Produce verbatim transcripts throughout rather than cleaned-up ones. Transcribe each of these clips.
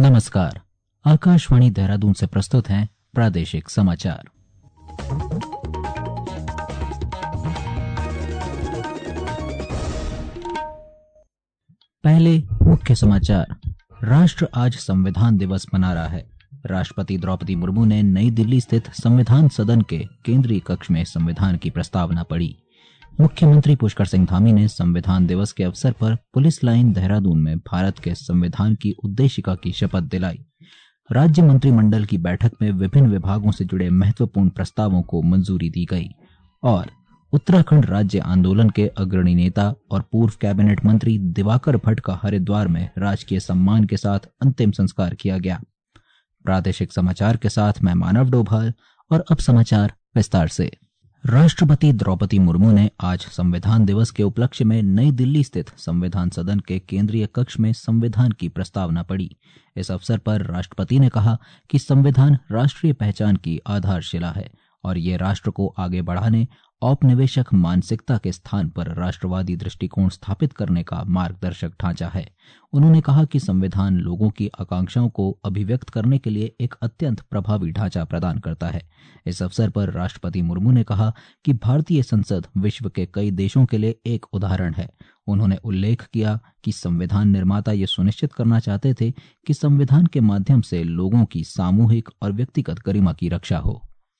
नमस्कार। आकाशवाणी देहरादून से प्रस्तुत हैं प्रादेशिक समाचार। पहले मुख्य समाचार। राष्ट्र आज संविधान दिवस मना रहा है। राष्ट्रपति द्रौपदी मुर्मू ने नई दिल्ली स्थित संविधान सदन के केंद्रीय कक्ष में संविधान की प्रस्तावना पढ़ी। मुख्यमंत्री पुष्कर सिंह धामी ने संविधान दिवस के अवसर पर पुलिस लाइन देहरादून में भारत के संविधान की उद्देशिका की शपथ दिलाई। राज्य मंत्रिमंडल की बैठक में विभिन्न विभागों से जुड़े महत्वपूर्ण प्रस्तावों को मंजूरी दी गई और उत्तराखंड राज्य आंदोलन के अग्रणी नेता और पूर्व कैबिनेट मंत्री दिवाकर भट्ट का हरिद्वार में राजकीय सम्मान के साथ अंतिम संस्कार किया गया। प्रादेशिक समाचार के साथ मैं मानव डोभाल और अब समाचार विस्तार से। राष्ट्रपति द्रौपदी मुर्मू ने आज संविधान दिवस के उपलक्ष्य में नई दिल्ली स्थित संविधान सदन के केंद्रीय कक्ष में संविधान की प्रस्तावना पढ़ी। इस अवसर पर राष्ट्रपति ने कहा कि संविधान राष्ट्रीय पहचान की आधारशिला है और ये राष्ट्र को आगे बढ़ाने, औपनिवेशिक मानसिकता के स्थान पर राष्ट्रवादी दृष्टिकोण स्थापित करने का मार्गदर्शक ढांचा है। उन्होंने कहा कि संविधान लोगों की आकांक्षाओं को अभिव्यक्त करने के लिए एक अत्यंत प्रभावी ढांचा प्रदान करता है। इस अवसर पर राष्ट्रपति मुर्मू ने कहा कि भारतीय संसद विश्व के कई देशों के लिए एक उदाहरण है। उन्होंने उल्लेख किया कि संविधान निर्माता ये सुनिश्चित करना चाहते थे कि संविधान के माध्यम से लोगों की सामूहिक और व्यक्तिगत गरिमा की रक्षा हो।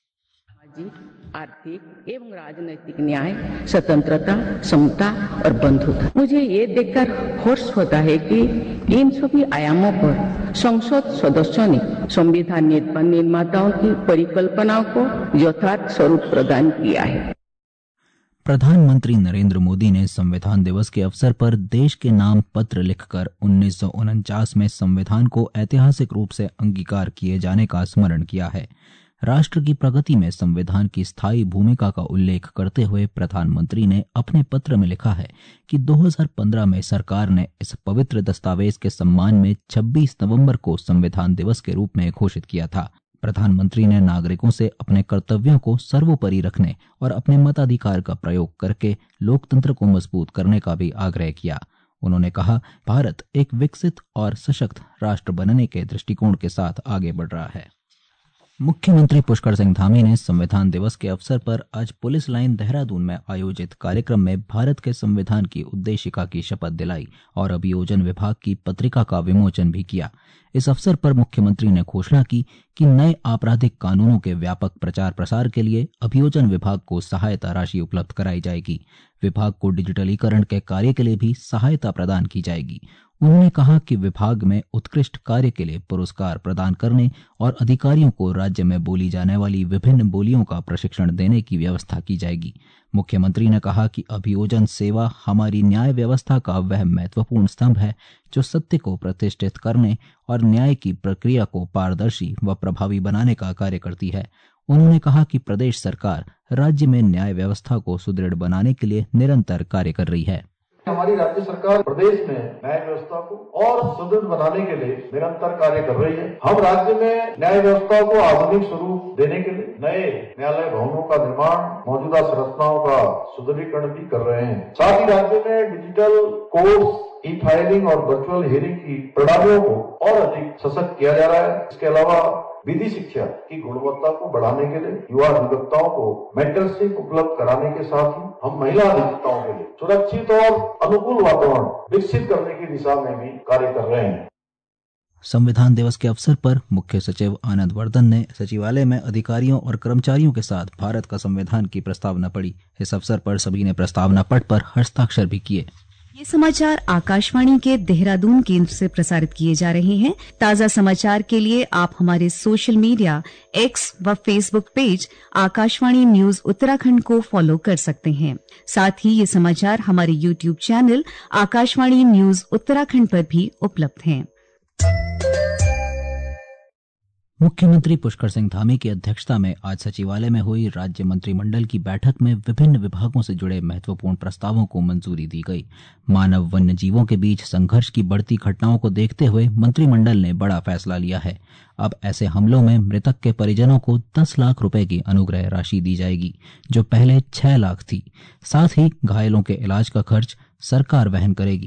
आर्थिक एवं राजनैतिक न्याय, स्वतंत्रता, समता और बंधुता। मुझे ये देखकर हर्ष होता है कि इन सभी आयामों पर संसद सदस्यों ने संविधान निर्माताओं की परिकल्पनाओं को यथार्थ स्वरूप प्रदान किया है। प्रधानमंत्री नरेंद्र मोदी ने संविधान दिवस के अवसर पर देश के नाम पत्र लिखकर उन्नीस सौ उनचास में संविधान को ऐतिहासिक रूप से अंगीकार किए जाने का स्मरण किया है। राष्ट्र की प्रगति में संविधान की स्थायी भूमिका का उल्लेख करते हुए प्रधानमंत्री ने अपने पत्र में लिखा है कि दो हज़ार पंद्रह में सरकार ने इस पवित्र दस्तावेज के सम्मान में छब्बीस नवंबर को संविधान दिवस के रूप में घोषित किया था। प्रधानमंत्री ने नागरिकों से अपने कर्तव्यों को सर्वोपरि रखने और अपने मताधिकार का प्रयोग करके लोकतंत्र को मजबूत करने का भी आग्रह किया। उन्होंने कहा, भारत एक विकसित और सशक्त राष्ट्र बनने के दृष्टिकोण के साथ आगे बढ़ रहा है। मुख्यमंत्री पुष्कर सिंह धामी ने संविधान दिवस के अवसर पर आज पुलिस लाइन देहरादून में आयोजित कार्यक्रम में भारत के संविधान की उद्देशिका की शपथ दिलाई और अभियोजन विभाग की पत्रिका का विमोचन भी किया। इस अवसर पर मुख्यमंत्री ने घोषणा की कि नए आपराधिक कानूनों के व्यापक प्रचार प्रसार के लिए अभियोजन विभाग को सहायता राशि उपलब्ध कराई जाएगी। विभाग को डिजिटलीकरण के कार्य के लिए भी सहायता प्रदान की जाएगी। उन्होंने कहा कि विभाग में उत्कृष्ट कार्य के लिए पुरस्कार प्रदान करने और अधिकारियों को राज्य में बोली जाने वाली विभिन्न बोलियों का प्रशिक्षण देने की व्यवस्था की जाएगी। मुख्यमंत्री ने कहा कि अभियोजन सेवा हमारी न्याय व्यवस्था का वह महत्वपूर्ण स्तंभ है जो सत्य को प्रतिष्ठित करने और न्याय की प्रक्रिया को पारदर्शी व प्रभावी बनाने का कार्य करती है। उन्होंने कहा कि प्रदेश सरकार राज्य में न्याय व्यवस्था को सुदृढ़ बनाने के लिए निरंतर कार्य कर रही है। हमारी राज्य सरकार प्रदेश में न्याय व्यवस्था को और सुदृढ़ बनाने के लिए निरंतर कार्य कर रही है। हम राज्य में न्याय व्यवस्था को आधुनिक स्वरूप देने के लिए नए न्यायालय भवनों का निर्माण, मौजूदा संरचनाओं का सुदृढ़ीकरण भी कर रहे हैं। साथ ही राज्य में डिजिटल कोर्स, ई फाइलिंग और वर्चुअल हियरिंग की प्रणालियों को और अधिक सशक्त किया जा रहा है। इसके अलावा विधि शिक्षा की गुणवत्ता को बढ़ाने के लिए युवा अधिवक्ताओं को मेंटरशिप उपलब्ध कराने के साथ ही हम महिला अधिवक्ताओं के लिए सुरक्षित और अनुकूल वातावरण विकसित करने की दिशा में भी कार्य कर रहे हैं। संविधान दिवस के अवसर पर मुख्य सचिव आनंद वर्धन ने सचिवालय में अधिकारियों और कर्मचारियों के साथ भारत का संविधान की प्रस्तावना पढ़ी। इस अवसर पर सभी ने प्रस्तावना पट पर हस्ताक्षर भी किए। ये समाचार आकाशवाणी के देहरादून केंद्र से प्रसारित किए जा रहे हैं। ताजा समाचार के लिए आप हमारे सोशल मीडिया एक्स व Facebook page Akashvani news Uttarakhand को फॉलो कर सकते हैं। साथ ही ये समाचार हमारे YouTube channel Akashvani news Uttarakhand पर भी उपलब्ध हैं। मुख्यमंत्री पुष्कर सिंह धामी की अध्यक्षता में आज सचिवालय में हुई राज्य मंत्रिमंडल की बैठक में विभिन्न विभागों से जुड़े महत्वपूर्ण प्रस्तावों को मंजूरी दी गई। मानव वन्य जीवों के बीच संघर्ष की बढ़ती घटनाओं को देखते हुए मंत्रिमंडल ने बड़ा फैसला लिया है। अब ऐसे हमलों में मृतक के परिजनों को दस लाख रुपए की अनुग्रह राशि दी जाएगी, जो पहले छह लाख थी। साथ ही घायलों के इलाज का खर्च सरकार वहन करेगी।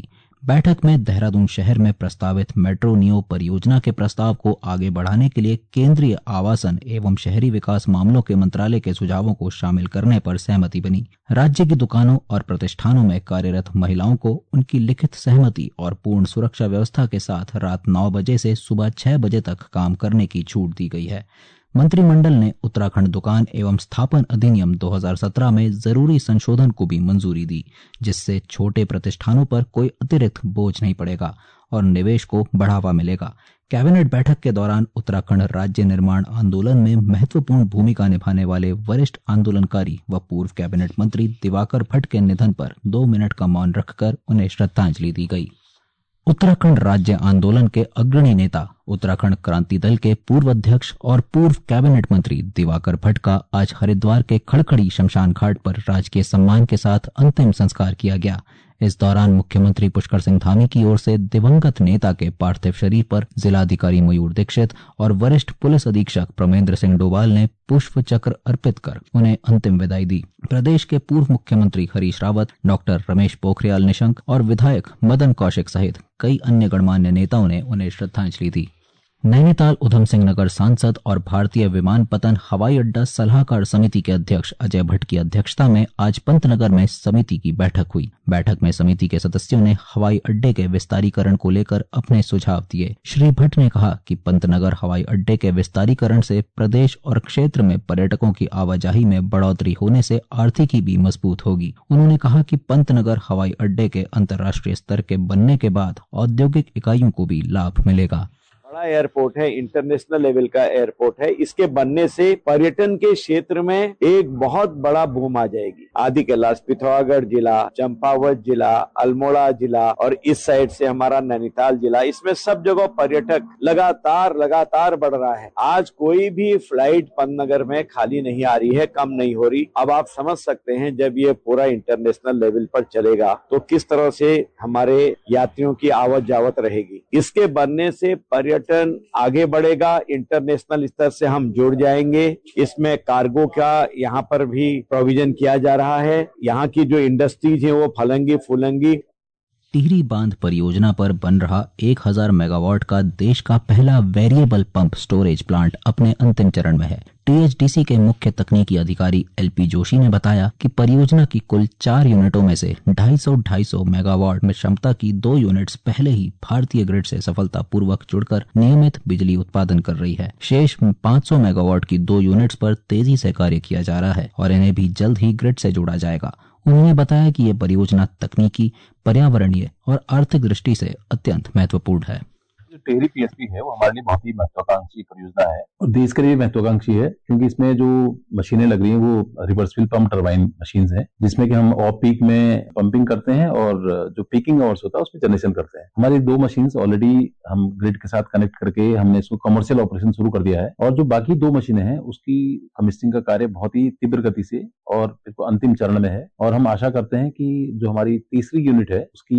बैठक में देहरादून शहर में प्रस्तावित मेट्रो नियो परियोजना के प्रस्ताव को आगे बढ़ाने के लिए केंद्रीय आवासन एवं शहरी विकास मामलों के मंत्रालय के सुझावों को शामिल करने पर सहमति बनी। राज्य की दुकानों और प्रतिष्ठानों में कार्यरत महिलाओं को उनकी लिखित सहमति और पूर्ण सुरक्षा व्यवस्था के साथ रात नौ बजे से सुबह छह बजे तक काम करने की छूट दी गई है। मंत्रिमंडल ने उत्तराखंड दुकान एवं स्थापन अधिनियम दो हज़ार सत्रह में जरूरी संशोधन को भी मंजूरी दी, जिससे छोटे प्रतिष्ठानों पर कोई अतिरिक्त बोझ नहीं पड़ेगा और निवेश को बढ़ावा मिलेगा। कैबिनेट बैठक के दौरान उत्तराखंड राज्य निर्माण आंदोलन में महत्वपूर्ण भूमिका निभाने वाले वरिष्ठ आंदोलनकारी व पूर्व कैबिनेट मंत्री दिवाकर भट्ट के निधन पर दो मिनट का मौन रखकर उन्हें श्रद्धांजलि दी गई। उत्तराखंड राज्य आंदोलन के अग्रणी नेता उत्तराखंड क्रांति दल के पूर्व अध्यक्ष और पूर्व कैबिनेट मंत्री दिवाकर भट्ट का आज हरिद्वार के खड़खड़ी शमशान घाट पर राजकीय सम्मान के साथ अंतिम संस्कार किया गया। इस दौरान मुख्यमंत्री पुष्कर सिंह धामी की ओर से दिवंगत नेता के पार्थिव शरीर पर जिलाधिकारी मयूर दीक्षित और वरिष्ठ पुलिस अधीक्षक प्रमेंद्र सिंह डोभाल ने पुष्प चक्र अर्पित कर उन्हें अंतिम विदाई दी। प्रदेश के पूर्व मुख्यमंत्री हरीश रावत, डॉक्टर रमेश पोखरियाल निशंक और विधायक मदन कौशिक सहित कई अन्य गणमान्य नेताओं ने उन्हें श्रद्धांजलि दी। नैनीताल उधम सिंह नगर सांसद और भारतीय विमानपत्तन हवाई अड्डा सलाहकार समिति के अध्यक्ष अजय भट्ट की अध्यक्षता में आज पंतनगर में समिति की बैठक हुई। बैठक में समिति के सदस्यों ने हवाई अड्डे के विस्तारीकरण को लेकर अपने सुझाव दिए। श्री भट्ट ने कहा कि पंतनगर हवाई अड्डे के विस्तारीकरण से प्रदेश और क्षेत्र में पर्यटकों की आवाजाही में बढ़ोतरी होने से आर्थिकी भी मजबूत होगी। उन्होंने कहा कि पंतनगर हवाई अड्डे के अंतर्राष्ट्रीय स्तर के बनने के बाद औद्योगिक इकाइयों को भी लाभ मिलेगा। बड़ा एयरपोर्ट है, इंटरनेशनल लेवल का एयरपोर्ट है। इसके बनने से पर्यटन के क्षेत्र में एक बहुत बड़ा बूम आ जाएगी। आदि कैलाश, पिथौरागढ़ जिला, चंपावत जिला, अल्मोड़ा जिला और इस साइड से हमारा नैनीताल जिला, इसमें सब जगह पर्यटक लगातार लगातार बढ़ रहा है। आज कोई भी फ्लाइट पंतनगर में खाली नहीं आ रही है, कम नहीं हो रही। अब आप समझ सकते हैं जब ये पूरा इंटरनेशनल लेवल पर चलेगा तो किस तरह से हमारे यात्रियों की आवत जावत रहेगी। इसके बनने से पर्यटन आगे बढ़ेगा, इंटरनेशनल स्तर से हम जुड़ जाएंगे। इसमें कार्गो का यहाँ पर भी प्रोविजन किया जा रहा है। यहाँ की जो इंडस्ट्रीज है वो फलेंगी फूलेंगी। टिहरी बांध परियोजना पर बन रहा एक हज़ार मेगावाट का देश का पहला वेरिएबल पंप स्टोरेज प्लांट अपने अंतिम चरण में है। टीएचडीसी के मुख्य तकनीकी अधिकारी एलपी जोशी ने बताया कि परियोजना की कुल चार यूनिटों में से ढाई सौ ढाई सौ मेगावाट में क्षमता की दो यूनिट्स पहले ही भारतीय ग्रिड से सफलतापूर्वक जुड़कर नियमित बिजली उत्पादन कर रही है। शेष पाँच सौ मेगावाट की दो यूनिट्स पर तेजी से कार्य किया जा रहा है और इन्हें भी जल्द ही ग्रिड से जोड़ा जाएगा। उन्होंने बताया कि ये परियोजना तकनीकी, पर्यावरणीय और आर्थिक दृष्टि से अत्यंत महत्वपूर्ण है। जो टिहरी पीएसपी है वो हमारे लिए बहुत ही महत्वाकांक्षी परियोजना है और देश के लिए महत्वाकांक्षी है, क्योंकि इसमें जो मशीनें लग रही हैं वो रिवर्सिबल पंप टरबाइन मशीन्स हैं, जिसमें कि हम ऑफ पीक में पंपिंग करते हैं और जो पीकिंग आवर्स होता है उसमें जनरेशन करते हैं। हमारी दो मशीन्स ऑलरेडी हम ग्रिड के साथ कनेक्ट करके हमने इसको कमर्शियल ऑपरेशन शुरू कर दिया है और जो बाकी दो मशीनें हैं उसकी कमिशनिंग का कार्य बहुत ही तीव्र गति से और अंतिम चरण में है और हम आशा करते हैं कि जो हमारी तीसरी यूनिट है उसकी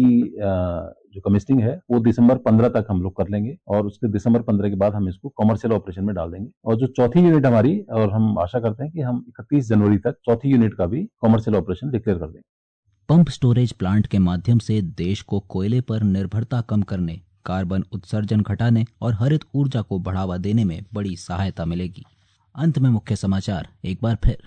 जो कमिशनिंग है वो दिसंबर पंद्रह तक हम लोग कर लेंगे और उसके दिसंबर पंद्रह के बाद हम इसको कमर्शियल ऑपरेशन में डाल देंगे। और जो चौथी यूनिट हमारी, और हम आशा करते हैं कि हम इकतीस जनवरी तक चौथी यूनिट का भी कमर्शियल ऑपरेशन डिक्लेयर कर देंगे। पंप स्टोरेज प्लांट के माध्यम से देश को कोयले पर निर्भरता कम करने, कार्बन उत्सर्जन घटाने और हरित ऊर्जा को बढ़ावा देने में बड़ी सहायता मिलेगी। अंत में मुख्य समाचार एक बार फिर।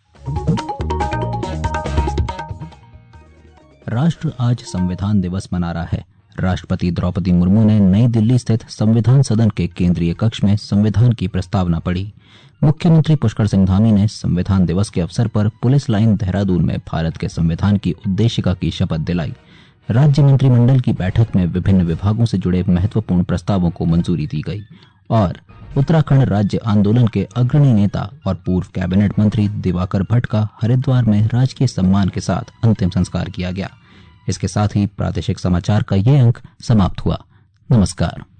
राष्ट्र आज संविधान दिवस मना रहा है। राष्ट्रपति द्रौपदी मुर्मू ने नई दिल्ली स्थित संविधान सदन के केंद्रीय कक्ष में संविधान की प्रस्तावना पढ़ी। मुख्यमंत्री पुष्कर सिंह धामी ने संविधान दिवस के अवसर पर पुलिस लाइन देहरादून में भारत के संविधान की उद्देशिका की शपथ दिलाई। राज्य मंत्रिमंडल की बैठक में विभिन्न विभागों से जुड़े महत्वपूर्ण प्रस्तावों को मंजूरी दी गई और उत्तराखंड राज्य आंदोलन के अग्रणी नेता और पूर्व कैबिनेट मंत्री दिवाकर भट्ट का हरिद्वार में राजकीय सम्मान के साथ अंतिम संस्कार किया गया। इसके साथ ही प्रादेशिक समाचार का ये अंक समाप्त हुआ। नमस्कार।